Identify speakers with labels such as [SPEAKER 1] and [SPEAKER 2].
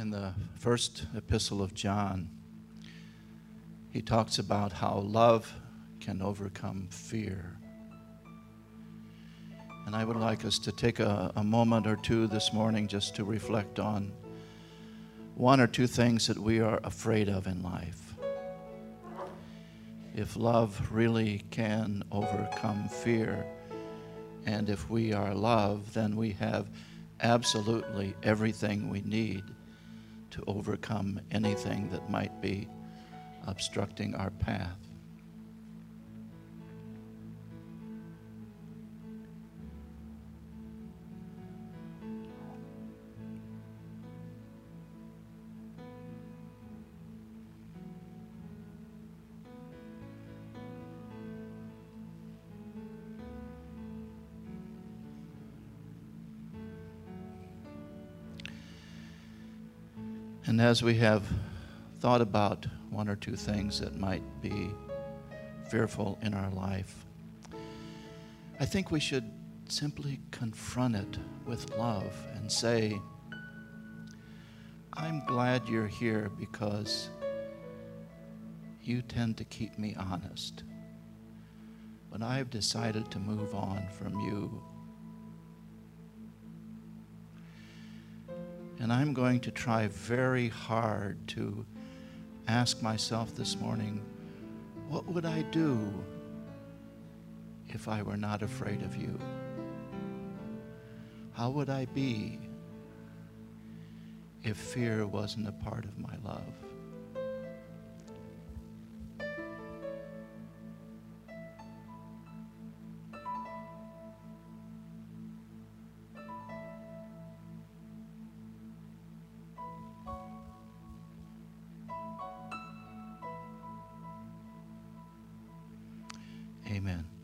[SPEAKER 1] In the first epistle of John, he talks about how love can overcome fear. And I would like us to take a moment or two this morning just to reflect on one or two things that we are afraid of in life. If love really can overcome fear, and if we are love, then we have absolutely everything we need to overcome anything that might be obstructing our path. And as we have thought about one or two things that might be fearful in our life, I think we should simply confront it with love and say, I'm glad you're here because you tend to keep me honest. But I've decided to move on from you. And I'm going to try very hard to ask myself this morning, what would I do if I were not afraid of you? How would I be if fear wasn't a part of my love? Amen.